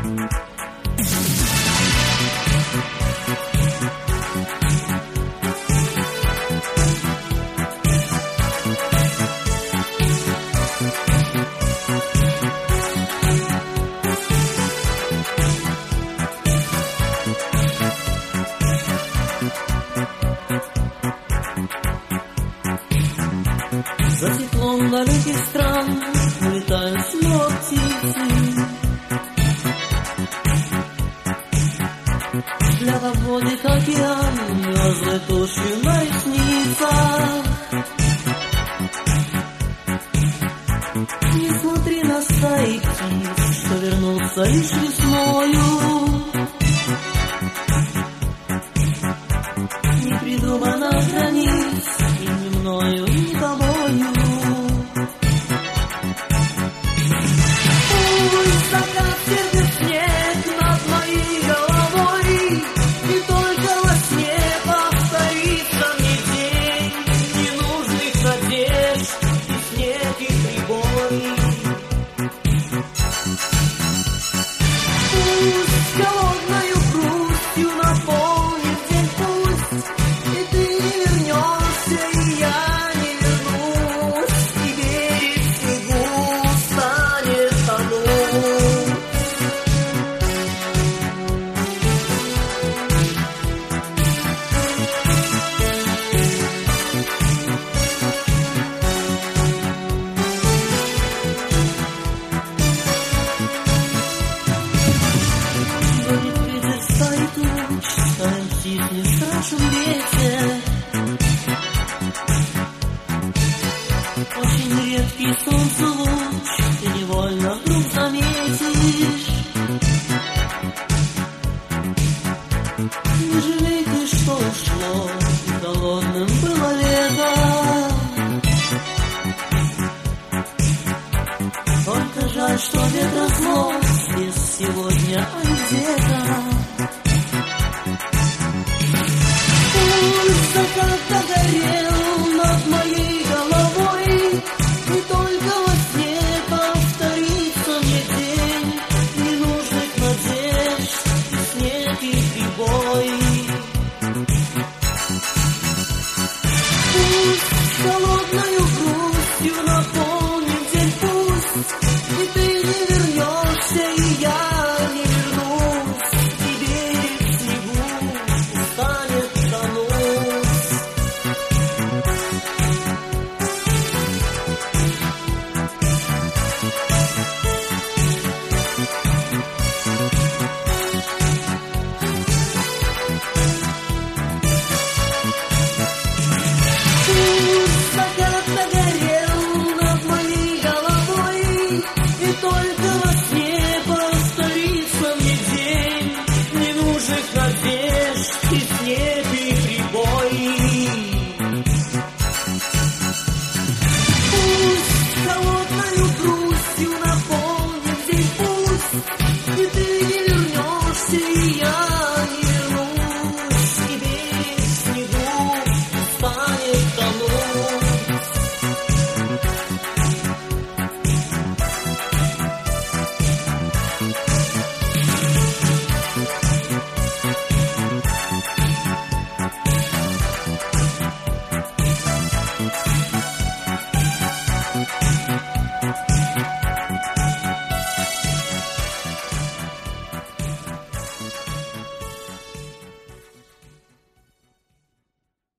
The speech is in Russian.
За теплом далеких стран улетают снова птицы. Взгляд обводит океан, мерзлой тушью на ресницах. Не смотри на стаи птиц, что вернутся лишь весною. Не придумано границ, и ни мною, ни тобою. Пусть закат терпит снег над моей головой, и только во сне повторится мне день ненужных надежд, и снег, и прибой. Пусть голодною грустью наполнит день, пусть и ты не вернешься, и я не вернусь, и берег в снегу станет тонуть. Будет ветер, стоит туч, стаем стихнет страшен ветер. Очень редкий солнцелуч ты невольно вдруг заметишь. Не жалей ты, что ушло, и холодным было лето. Только жаль, что ветра зло здесь сегодня, а не где-то. Пусть закат догорел над моей головой, и только во сне повторится мне день ненужных надежд, и снег, и прибой. Пусть холодною грустью наполнит день, пусть и ты не вернешься, и я не